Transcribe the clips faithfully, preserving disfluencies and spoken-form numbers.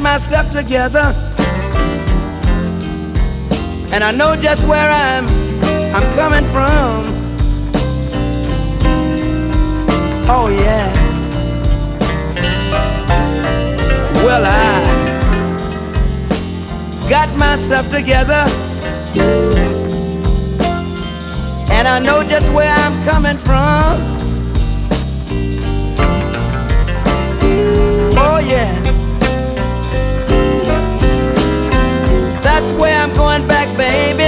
myself together, and I know just where I'm I'm coming from. Oh yeah. Well, I got myself together, and I know just where I'm coming from. Oh yeah. That's where I'm going back, baby.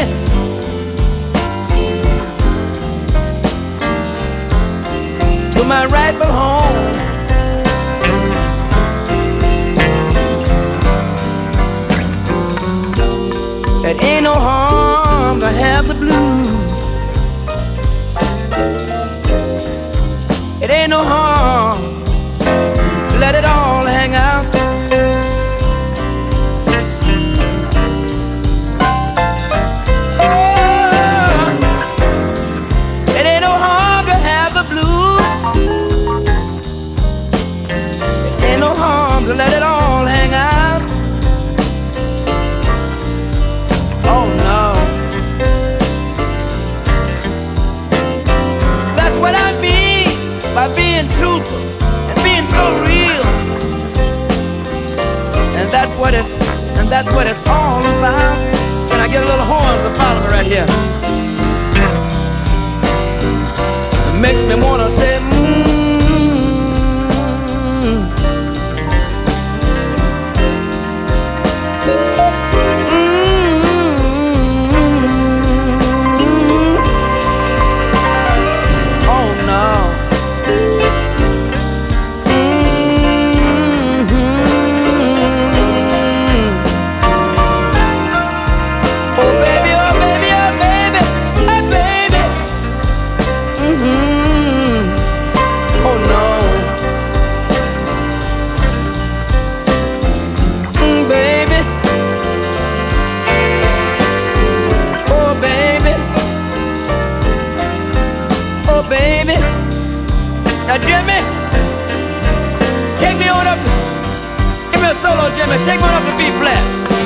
To my rightful home. It ain't no harm to have the blues. It ain't no harm, let it all hang out. Oh, it ain't no harm to have the blues. It ain't no harm to let it all hang out. Oh no. That's what I mean by being truthful and being so real. And that's what it's and that's what it's all about. Can I get a little horn to follow me right here? It makes me wanna say mmm. Now Jimmy, take me on up. Give me a solo, Jimmy. Take me on up to B flat.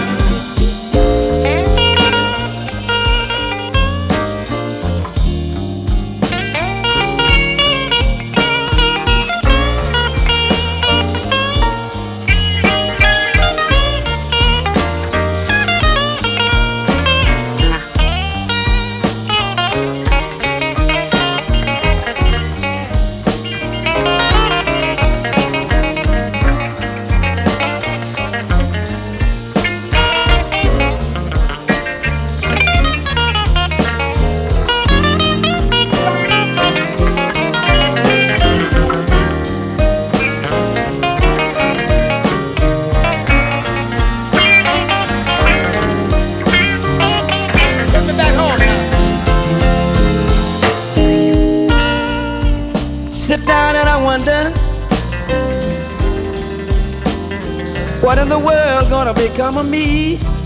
Sit down and I wonder, what in the world gonna become of me?